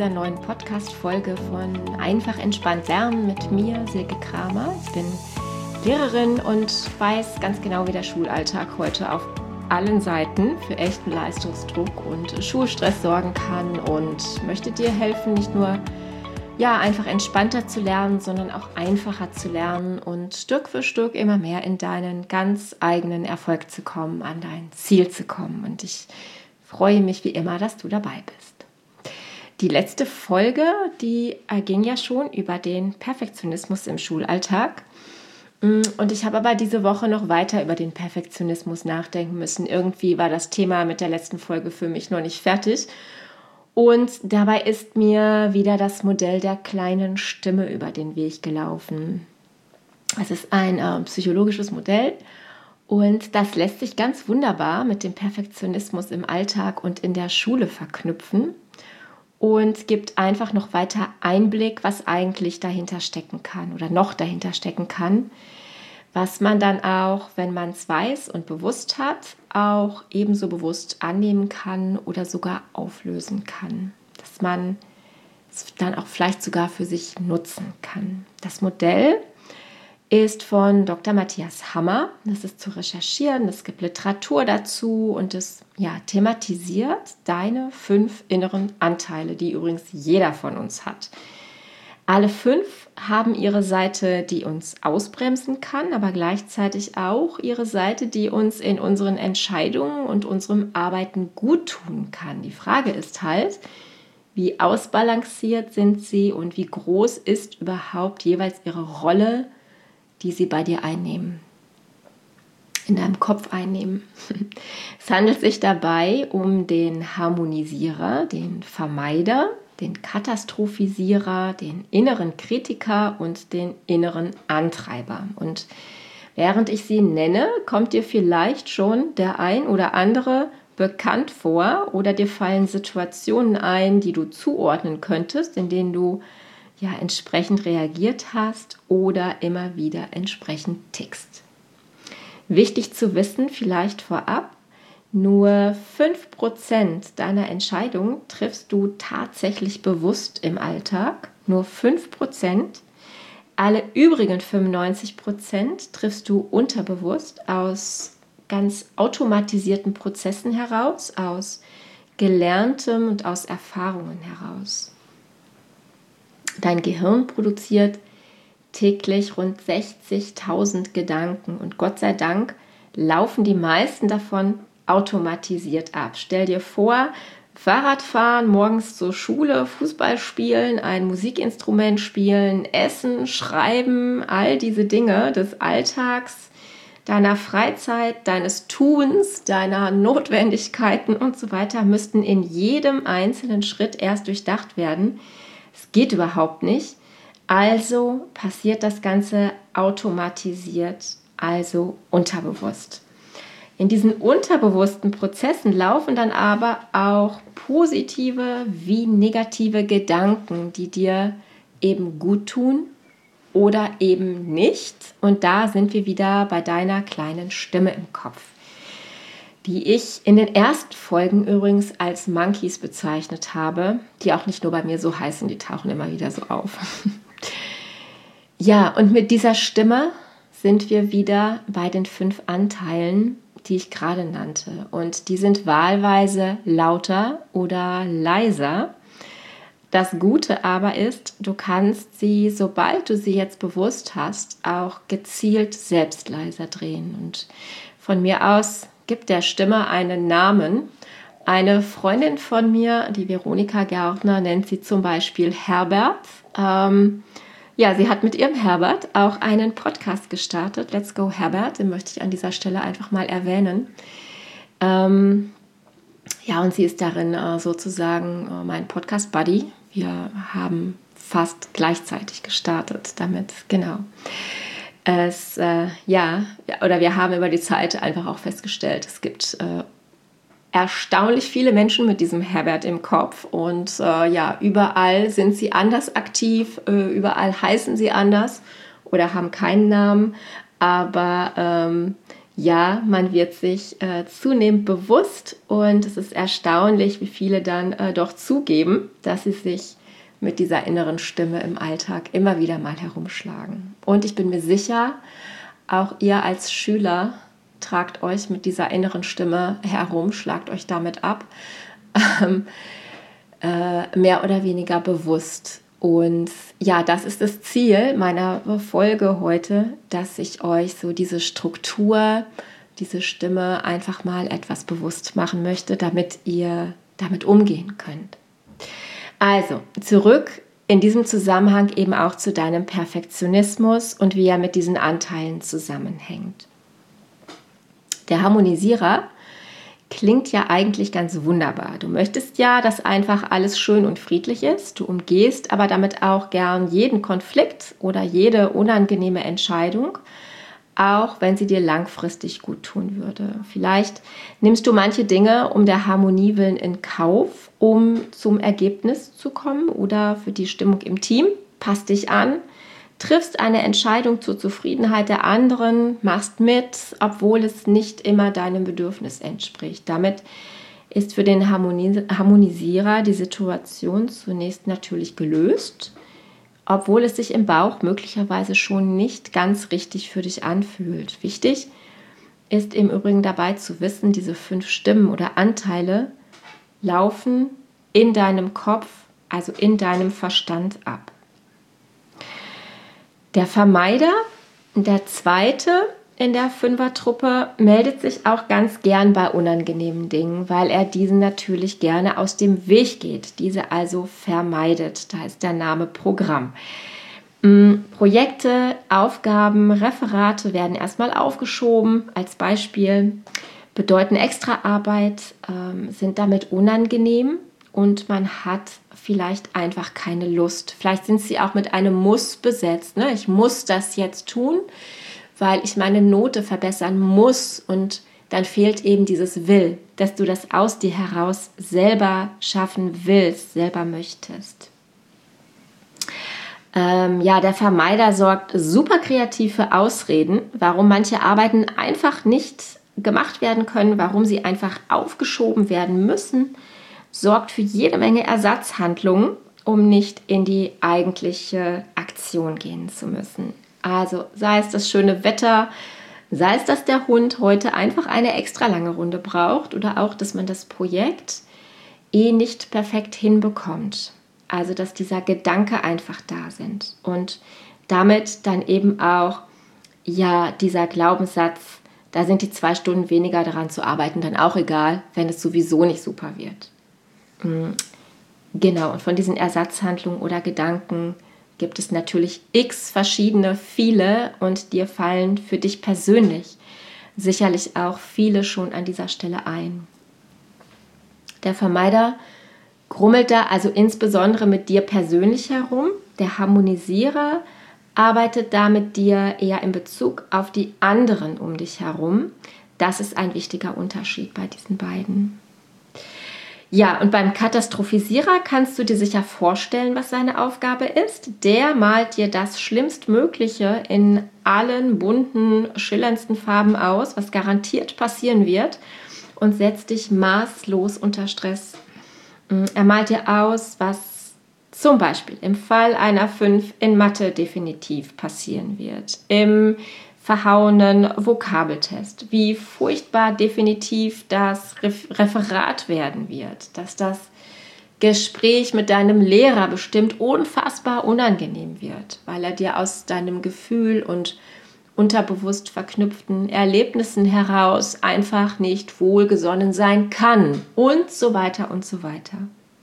dieser neuen Podcast-Folge von Einfach entspannt lernen mit mir, Silke Kramer. Ich bin Lehrerin und weiß ganz genau, wie der Schulalltag heute auf allen Seiten für echten Leistungsdruck und Schulstress sorgen kann und möchte dir helfen, nicht nur einfach entspannter zu lernen, sondern auch einfacher zu lernen und Stück für Stück immer mehr in deinen ganz eigenen Erfolg zu kommen, an dein Ziel zu kommen. Und ich freue mich wie immer, dass du dabei bist. Die letzte Folge, die ging ja schon über den Perfektionismus im Schulalltag. Und ich habe aber diese Woche noch weiter über den Perfektionismus nachdenken müssen. Irgendwie war das Thema mit der letzten Folge für mich noch nicht fertig. Und dabei ist mir wieder das Modell der kleinen Stimme über den Weg gelaufen. Es ist ein psychologisches Modell und das lässt sich ganz wunderbar mit dem Perfektionismus im Alltag und in der Schule verknüpfen und gibt einfach noch weiter Einblick, was eigentlich dahinter stecken kann oder noch dahinter stecken kann, was man dann auch, wenn man es weiß und bewusst hat, auch ebenso bewusst annehmen kann oder sogar auflösen kann. Dass man es dann auch vielleicht sogar für sich nutzen kann. Das Modell ist von Dr. Matthias Hammer. Das ist zu recherchieren, es gibt Literatur dazu und es thematisiert deine 5 inneren Anteile, die übrigens jeder von uns hat. Alle 5 haben ihre Seite, die uns ausbremsen kann, aber gleichzeitig auch ihre Seite, die uns in unseren Entscheidungen und unserem Arbeiten gut tun kann. Die Frage ist halt, wie ausbalanciert sind sie und wie groß ist überhaupt jeweils ihre Rolle, die sie bei dir einnehmen, in deinem Kopf einnehmen. Es handelt sich dabei um den Harmonisierer, den Vermeider, den Katastrophisierer, den inneren Kritiker und den inneren Antreiber. Und während ich sie nenne, kommt dir vielleicht schon der ein oder andere bekannt vor oder dir fallen Situationen ein, die du zuordnen könntest, in denen du entsprechend reagiert hast oder immer wieder entsprechend tickst. Wichtig zu wissen, vielleicht vorab, nur 5% deiner Entscheidungen triffst du tatsächlich bewusst im Alltag. Nur 5%. Alle übrigen 95% triffst du unterbewusst aus ganz automatisierten Prozessen heraus, aus Gelerntem und aus Erfahrungen heraus. Dein Gehirn produziert täglich rund 60.000 Gedanken und Gott sei Dank laufen die meisten davon automatisiert ab. Stell dir vor, Fahrradfahren, morgens zur Schule, Fußball spielen, ein Musikinstrument spielen, essen, schreiben, all diese Dinge des Alltags, deiner Freizeit, deines Tuns, deiner Notwendigkeiten und so weiter müssten in jedem einzelnen Schritt erst durchdacht werden. Es geht überhaupt nicht. Also passiert das Ganze automatisiert, also unterbewusst. In diesen unterbewussten Prozessen laufen dann aber auch positive wie negative Gedanken, die dir eben gut tun oder eben nicht. Und da sind wir wieder bei deiner kleinen Stimme im Kopf, die ich in den ersten Folgen übrigens als Monkeys bezeichnet habe, die auch nicht nur bei mir so heißen, die tauchen immer wieder so auf. Ja, und mit dieser Stimme sind wir wieder bei den 5 Anteilen, die ich gerade nannte. Und die sind wahlweise lauter oder leiser. Das Gute aber ist, du kannst sie, sobald du sie jetzt bewusst hast, auch gezielt selbst leiser drehen. Und von mir aus gibt der Stimme einen Namen. Eine Freundin von mir, die Veronika Gärtner, nennt sie zum Beispiel Herbert. Sie hat mit ihrem Herbert auch einen Podcast gestartet, Let's Go Herbert, den möchte ich an dieser Stelle einfach mal erwähnen. Und sie ist darin sozusagen mein Podcast-Buddy. Wir haben fast gleichzeitig gestartet damit, genau. Wir haben über die Zeit einfach auch festgestellt, es gibt erstaunlich viele Menschen mit diesem Herbert im Kopf und überall sind sie anders aktiv, überall heißen sie anders oder haben keinen Namen, aber Ja, man wird sich zunehmend bewusst und es ist erstaunlich, wie viele dann doch zugeben, dass sie sich mit dieser inneren Stimme im Alltag immer wieder mal herumschlagen. Und ich bin mir sicher, auch ihr als Schüler tragt euch mit dieser inneren Stimme herum, schlagt euch damit ab, mehr oder weniger bewusst. Und ja, das ist das Ziel meiner Folge heute, dass ich euch so diese Struktur, diese Stimme einfach mal etwas bewusst machen möchte, damit ihr damit umgehen könnt. Also, zurück in diesem Zusammenhang eben auch zu deinem Perfektionismus und wie er mit diesen Anteilen zusammenhängt. Der Harmonisierer klingt ja eigentlich ganz wunderbar. Du möchtest ja, dass einfach alles schön und friedlich ist. Du umgehst aber damit auch gern jeden Konflikt oder jede unangenehme Entscheidung, auch wenn sie dir langfristig gut tun würde. Vielleicht nimmst du manche Dinge um der Harmonie willen in Kauf, um zum Ergebnis zu kommen oder für die Stimmung im Team. Passt dich an, triffst eine Entscheidung zur Zufriedenheit der anderen, machst mit, obwohl es nicht immer deinem Bedürfnis entspricht. Damit ist für den Harmonisierer die Situation zunächst natürlich gelöst, obwohl es sich im Bauch möglicherweise schon nicht ganz richtig für dich anfühlt. Wichtig ist im Übrigen dabei zu wissen, diese 5 Stimmen oder Anteile laufen in deinem Kopf, also in deinem Verstand ab. Der Vermeider, der zweite in der 5er-Truppe, meldet sich auch ganz gern bei unangenehmen Dingen, weil er diesen natürlich gerne aus dem Weg geht, diese also vermeidet. Da ist der Name Programm. Projekte, Aufgaben, Referate werden erstmal aufgeschoben. Als Beispiel bedeuten Extraarbeit, sind damit unangenehm und man hat vielleicht einfach keine Lust. Vielleicht sind sie auch mit einem Muss besetzt. Ne? Ich muss das jetzt tun, weil ich meine Note verbessern muss, und dann fehlt eben dieses Will, dass du das aus dir heraus selber schaffen willst, selber möchtest. Der Vermeider sorgt super kreativ für Ausreden, warum manche Arbeiten einfach nicht gemacht werden können, warum sie einfach aufgeschoben werden müssen, sorgt für jede Menge Ersatzhandlungen, um nicht in die eigentliche Aktion gehen zu müssen. Also sei es das schöne Wetter, sei es, dass der Hund heute einfach eine extra lange Runde braucht oder auch, dass man das Projekt nicht perfekt hinbekommt. Also dass dieser Gedanke einfach da sind und damit dann eben auch dieser Glaubenssatz, da sind die 2 Stunden weniger daran zu arbeiten, dann auch egal, wenn es sowieso nicht super wird. Genau, und von diesen Ersatzhandlungen oder Gedanken gibt es natürlich x verschiedene, viele, und dir fallen für dich persönlich sicherlich auch viele schon an dieser Stelle ein. Der Vermeider grummelt da also insbesondere mit dir persönlich herum. Der Harmonisierer arbeitet da mit dir eher in Bezug auf die anderen um dich herum. Das ist ein wichtiger Unterschied bei diesen beiden. Ja, und beim Katastrophisierer kannst du dir sicher vorstellen, was seine Aufgabe ist. Der malt dir das Schlimmstmögliche in allen bunten, schillerndsten Farben aus, was garantiert passieren wird, und setzt dich maßlos unter Stress. Er malt dir aus, was zum Beispiel im Fall einer 5 in Mathe definitiv passieren wird, im verhauenen Vokabeltest, wie furchtbar definitiv das Referat werden wird, dass das Gespräch mit deinem Lehrer bestimmt unfassbar unangenehm wird, weil er dir aus deinem Gefühl und unterbewusst verknüpften Erlebnissen heraus einfach nicht wohlgesonnen sein kann und so weiter und so weiter.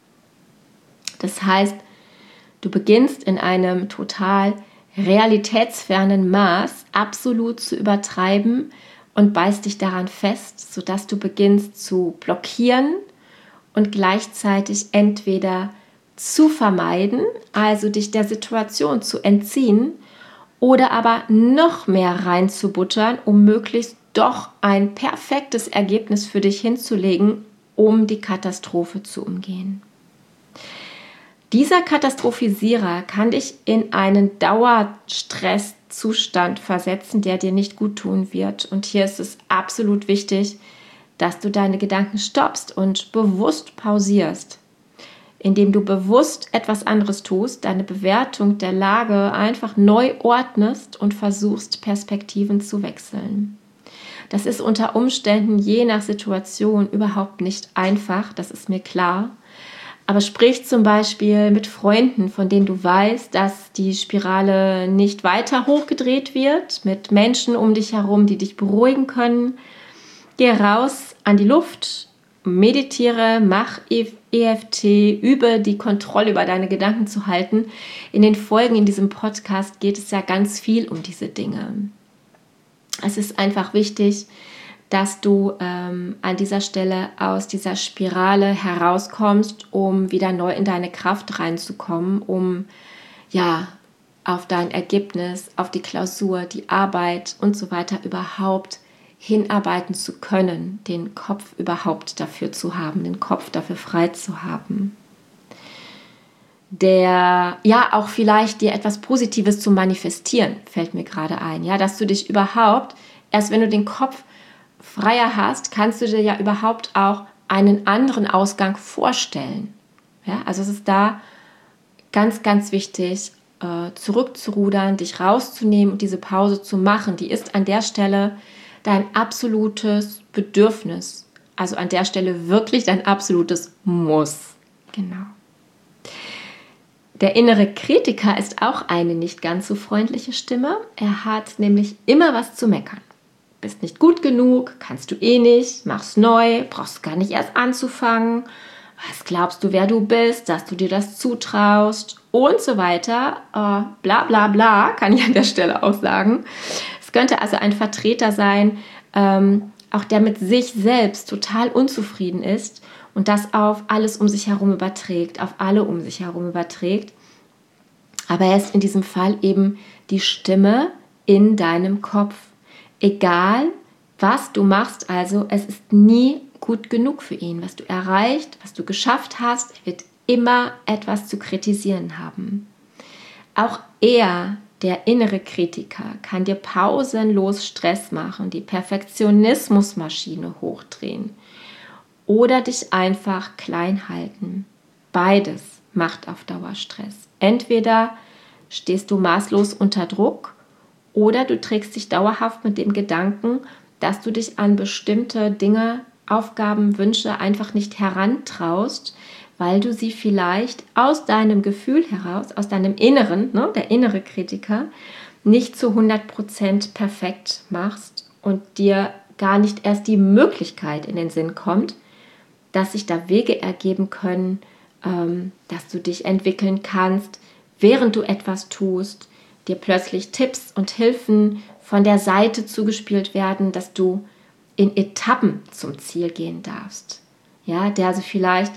Das heißt, du beginnst in einem total realitätsfernen Maß absolut zu übertreiben und beißt dich daran fest, sodass du beginnst zu blockieren und gleichzeitig entweder zu vermeiden, also dich der Situation zu entziehen, oder aber noch mehr reinzubuttern, um möglichst doch ein perfektes Ergebnis für dich hinzulegen, um die Katastrophe zu umgehen. Dieser Katastrophisierer kann dich in einen Dauerstresszustand versetzen, der dir nicht gut tun wird. Und hier ist es absolut wichtig, dass du deine Gedanken stoppst und bewusst pausierst, indem du bewusst etwas anderes tust, deine Bewertung der Lage einfach neu ordnest und versuchst, Perspektiven zu wechseln. Das ist unter Umständen je nach Situation überhaupt nicht einfach, das ist mir klar. Aber sprich zum Beispiel mit Freunden, von denen du weißt, dass die Spirale nicht weiter hochgedreht wird, mit Menschen um dich herum, die dich beruhigen können. Geh raus an die Luft, meditiere, mach EFT, übe die Kontrolle über deine Gedanken zu halten. In den Folgen in diesem Podcast geht es ja ganz viel um diese Dinge. Es ist einfach wichtig, dass du an dieser Stelle aus dieser Spirale herauskommst, um wieder neu in deine Kraft reinzukommen, um ja auf dein Ergebnis, auf die Klausur, die Arbeit und so weiter überhaupt hinarbeiten zu können, den Kopf überhaupt dafür zu haben, den Kopf dafür frei zu haben. Auch vielleicht dir etwas Positives zu manifestieren, fällt mir gerade ein, ja, dass du dich überhaupt, erst wenn du den Kopf freier hast, kannst du dir ja überhaupt auch einen anderen Ausgang vorstellen. Ja, also es ist da ganz, ganz wichtig, zurückzurudern, dich rauszunehmen und diese Pause zu machen. Die ist an der Stelle dein absolutes Bedürfnis. Also an der Stelle wirklich dein absolutes Muss. Genau. Der innere Kritiker ist auch eine nicht ganz so freundliche Stimme. Er hat nämlich immer was zu meckern. Bist nicht gut genug, kannst du eh nicht, mach's neu, brauchst gar nicht erst anzufangen. Was glaubst du, wer du bist, dass du dir das zutraust und so weiter. Bla bla bla, kann ich an der Stelle auch sagen. Es könnte also ein Vertreter sein, auch der mit sich selbst total unzufrieden ist und das auf alles um sich herum überträgt, auf alle um sich herum überträgt. Aber er ist in diesem Fall eben die Stimme in deinem Kopf. Egal, was du machst, also es ist nie gut genug für ihn. Was du erreicht, was du geschafft hast, er wird immer etwas zu kritisieren haben. Auch er, der innere Kritiker, kann dir pausenlos Stress machen, die Perfektionismusmaschine hochdrehen oder dich einfach klein halten. Beides macht auf Dauer Stress. Entweder stehst du maßlos unter Druck oder du trägst dich dauerhaft mit dem Gedanken, dass du dich an bestimmte Dinge, Aufgaben, Wünsche einfach nicht herantraust, weil du sie vielleicht aus deinem Gefühl heraus, aus deinem Inneren, der innere Kritiker, nicht zu 100% perfekt machst und dir gar nicht erst die Möglichkeit in den Sinn kommt, dass sich da Wege ergeben können, dass du dich entwickeln kannst, während du etwas tust, dir plötzlich Tipps und Hilfen von der Seite zugespielt werden, dass du in Etappen zum Ziel gehen darfst. Ja, der also vielleicht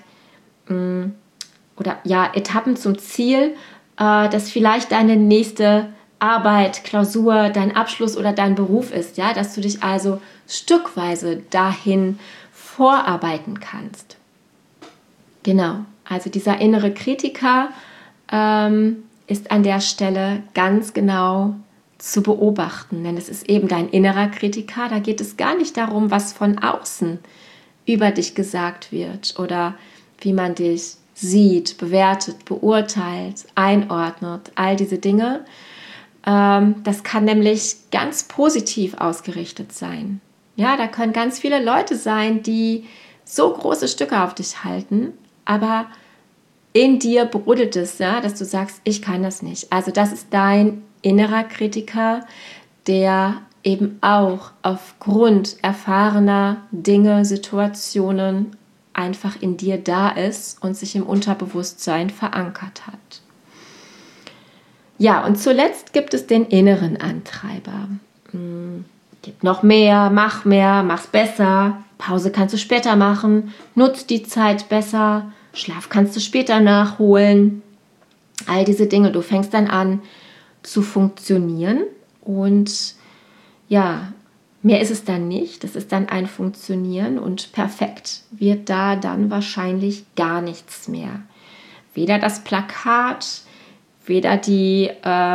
Etappen zum Ziel, dass vielleicht deine nächste Arbeit, Klausur, dein Abschluss oder dein Beruf ist, ja, dass du dich also stückweise dahin vorarbeiten kannst. Genau, also dieser innere Kritiker ist an der Stelle ganz genau zu beobachten, denn es ist eben dein innerer Kritiker, da geht es gar nicht darum, was von außen über dich gesagt wird oder wie man dich sieht, bewertet, beurteilt, einordnet, all diese Dinge. Das kann nämlich ganz positiv ausgerichtet sein. Ja, da können ganz viele Leute sein, die so große Stücke auf dich halten, aber in dir brodelt es, ja, dass du sagst, ich kann das nicht. Also das ist dein innerer Kritiker, der eben auch aufgrund erfahrener Dinge, Situationen einfach in dir da ist und sich im Unterbewusstsein verankert hat. Ja, und zuletzt gibt es den inneren Antreiber. Gib noch mehr, mach's besser, Pause kannst du später machen, nutz die Zeit besser, Schlaf kannst du später nachholen. All diese Dinge, du fängst dann an zu funktionieren und ja, mehr ist es dann nicht. Das ist dann ein Funktionieren und perfekt wird da dann wahrscheinlich gar nichts mehr. weder das Plakat, weder die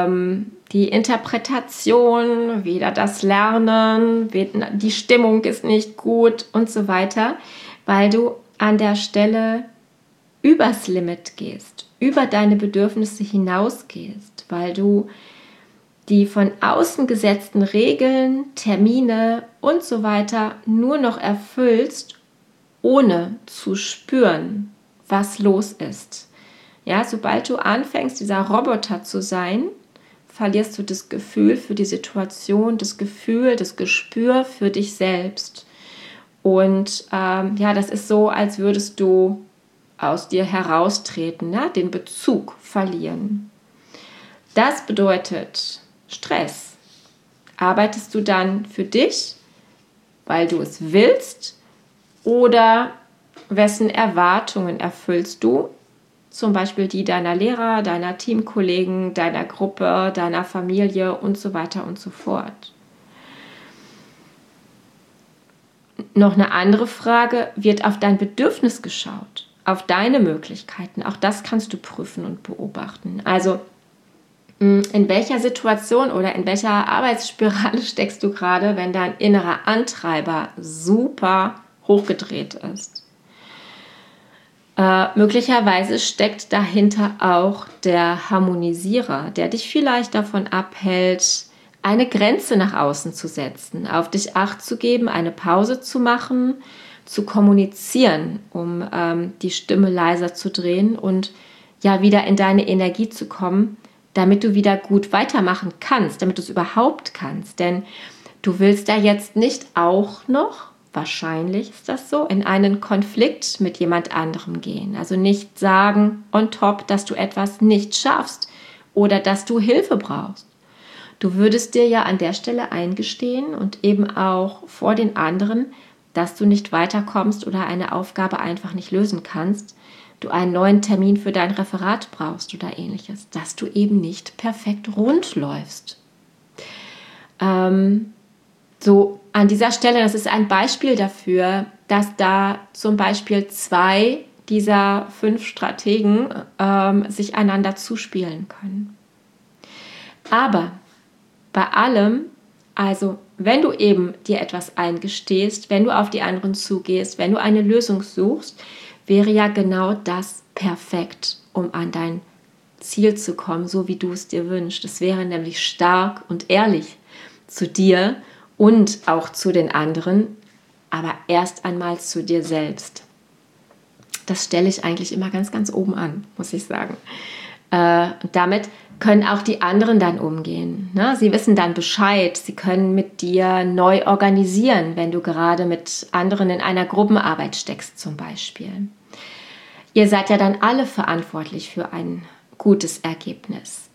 Interpretation, weder das Lernen, die Stimmung ist nicht gut und so weiter, weil du an der Stelle übers Limit gehst, über deine Bedürfnisse hinausgehst, weil du die von außen gesetzten Regeln, Termine und so weiter nur noch erfüllst, ohne zu spüren, was los ist. Ja, sobald du anfängst, dieser Roboter zu sein, verlierst du das Gefühl für die Situation, das Gefühl, das Gespür für dich selbst. Und das ist so, als würdest du aus dir heraustreten, ne? Den Bezug verlieren. Das bedeutet Stress. Arbeitest du dann für dich, weil du es willst, oder wessen Erwartungen erfüllst du? Zum Beispiel die deiner Lehrer, deiner Teamkollegen, deiner Gruppe, deiner Familie und so weiter und so fort. Noch eine andere Frage, wird auf dein Bedürfnis geschaut, auf deine Möglichkeiten? Auch das kannst du prüfen und beobachten. Also in welcher Situation oder in welcher Arbeitsspirale steckst du gerade, wenn dein innerer Antreiber super hochgedreht ist? Möglicherweise steckt dahinter auch der Harmonisierer, der dich vielleicht davon abhält, eine Grenze nach außen zu setzen, auf dich Acht zu geben, eine Pause zu machen, zu kommunizieren, um die Stimme leiser zu drehen und ja wieder in deine Energie zu kommen, damit du wieder gut weitermachen kannst, damit du es überhaupt kannst. Denn du willst da jetzt nicht auch noch, wahrscheinlich ist das so, in einen Konflikt mit jemand anderem gehen. Also nicht sagen on top, dass du etwas nicht schaffst oder dass du Hilfe brauchst. Du würdest dir ja an der Stelle eingestehen und eben auch vor den anderen, dass du nicht weiterkommst oder eine Aufgabe einfach nicht lösen kannst, du einen neuen Termin für dein Referat brauchst oder ähnliches, dass du eben nicht perfekt rund läufst. So an dieser Stelle, das ist ein Beispiel dafür, dass da zum Beispiel 2 dieser 5 Strategen sich einander zuspielen können. Aber bei allem, also wenn du eben dir etwas eingestehst, wenn du auf die anderen zugehst, wenn du eine Lösung suchst, wäre ja genau das perfekt, um an dein Ziel zu kommen, so wie du es dir wünschst. Es wäre nämlich stark und ehrlich zu dir und auch zu den anderen, aber erst einmal zu dir selbst. Das stelle ich eigentlich immer ganz, ganz oben an, muss ich sagen. Und damit können auch die anderen dann umgehen. Ne? Sie wissen dann Bescheid, sie können mit dir neu organisieren, wenn du gerade mit anderen in einer Gruppenarbeit steckst zum Beispiel. Ihr seid ja dann alle verantwortlich für ein gutes Ergebnis.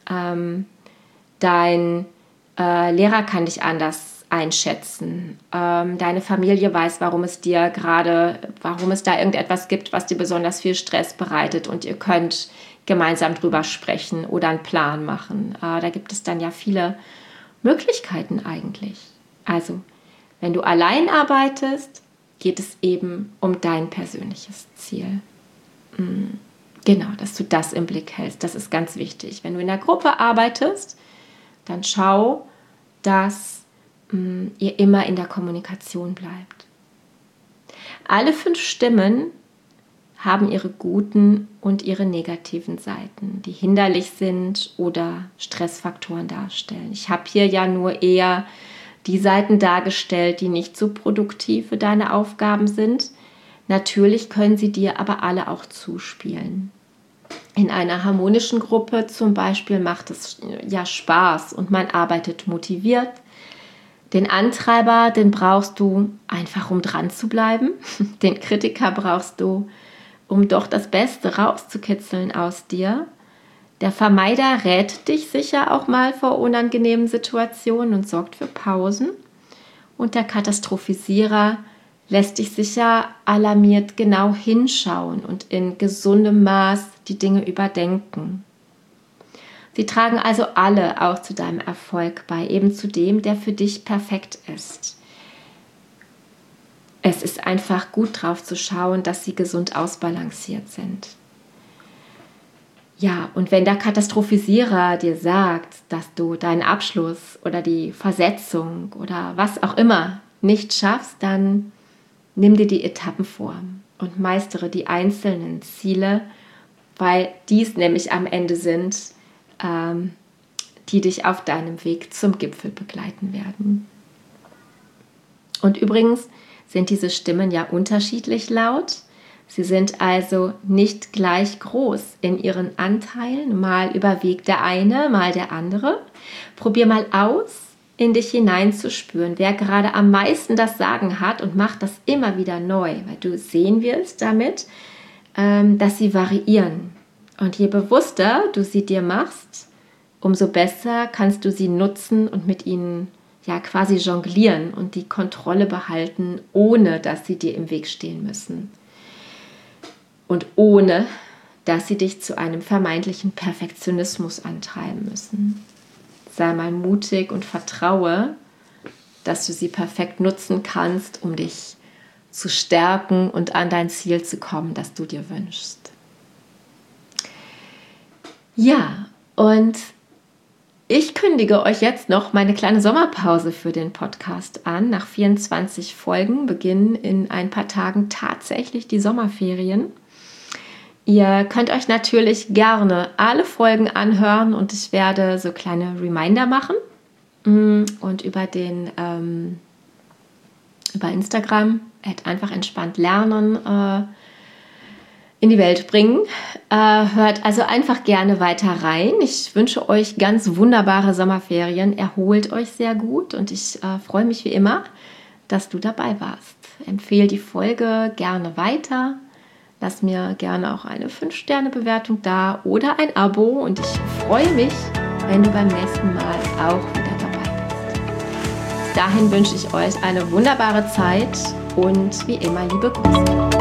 Dein Lehrer kann dich anders einschätzen. Deine Familie weiß, warum es da irgendetwas gibt, was dir besonders viel Stress bereitet, und ihr könnt gemeinsam drüber sprechen oder einen Plan machen. Da gibt es dann ja viele Möglichkeiten eigentlich. Also, wenn du allein arbeitest, geht es eben um dein persönliches Ziel. Genau, dass du das im Blick hältst. Das ist ganz wichtig. Wenn du in der Gruppe arbeitest, dann schau, dass ihr immer in der Kommunikation bleibt. Alle 5 Stimmen haben ihre guten und ihre negativen Seiten, die hinderlich sind oder Stressfaktoren darstellen. Ich habe hier ja nur eher die Seiten dargestellt, die nicht so produktiv für deine Aufgaben sind. Natürlich können sie dir aber alle auch zuspielen. In einer harmonischen Gruppe zum Beispiel macht es ja Spaß und man arbeitet motiviert. Den Antreiber, den brauchst du einfach, um dran zu bleiben. Den Kritiker brauchst du, um doch das Beste rauszukitzeln aus dir. Der Vermeider rät dich sicher auch mal vor unangenehmen Situationen und sorgt für Pausen. Und der Katastrophisierer lässt dich sicher alarmiert genau hinschauen und in gesundem Maß die Dinge überdenken. Sie tragen also alle auch zu deinem Erfolg bei, eben zu dem, der für dich perfekt ist. Es ist einfach gut drauf zu schauen, dass sie gesund ausbalanciert sind. Ja, und wenn der Katastrophisierer dir sagt, dass du deinen Abschluss oder die Versetzung oder was auch immer nicht schaffst, dann nimm dir die Etappen vor und meistere die einzelnen Ziele, weil dies nämlich am Ende sind, die dich auf deinem Weg zum Gipfel begleiten werden. Und übrigens sind diese Stimmen ja unterschiedlich laut. Sie sind also nicht gleich groß in ihren Anteilen. Mal überwiegt der eine, mal der andere. Probier mal aus, in dich hineinzuspüren, wer gerade am meisten das Sagen hat, und mach das immer wieder neu, weil du sehen wirst damit, dass sie variieren. Und je bewusster du sie dir machst, umso besser kannst du sie nutzen und mit ihnen ja quasi jonglieren und die Kontrolle behalten, ohne dass sie dir im Weg stehen müssen. Und ohne, dass sie dich zu einem vermeintlichen Perfektionismus antreiben müssen. Sei mal mutig und vertraue, dass du sie perfekt nutzen kannst, um dich zu stärken und an dein Ziel zu kommen, das du dir wünschst. Ja, und ich kündige euch jetzt noch meine kleine Sommerpause für den Podcast an. Nach 24 Folgen beginnen in ein paar Tagen tatsächlich die Sommerferien. Ihr könnt euch natürlich gerne alle Folgen anhören und ich werde so kleine Reminder machen und über Instagram @einfachentspanntlernen in die Welt bringen. Hört also einfach gerne weiter rein. Ich wünsche euch ganz wunderbare Sommerferien. Erholt euch sehr gut und ich freue mich wie immer, dass du dabei warst. Empfehle die Folge gerne weiter. Lass mir gerne auch eine 5-Sterne-Bewertung da oder ein Abo und ich freue mich, wenn du beim nächsten Mal auch wieder dabei bist. Bis dahin wünsche ich euch eine wunderbare Zeit und wie immer liebe Grüße.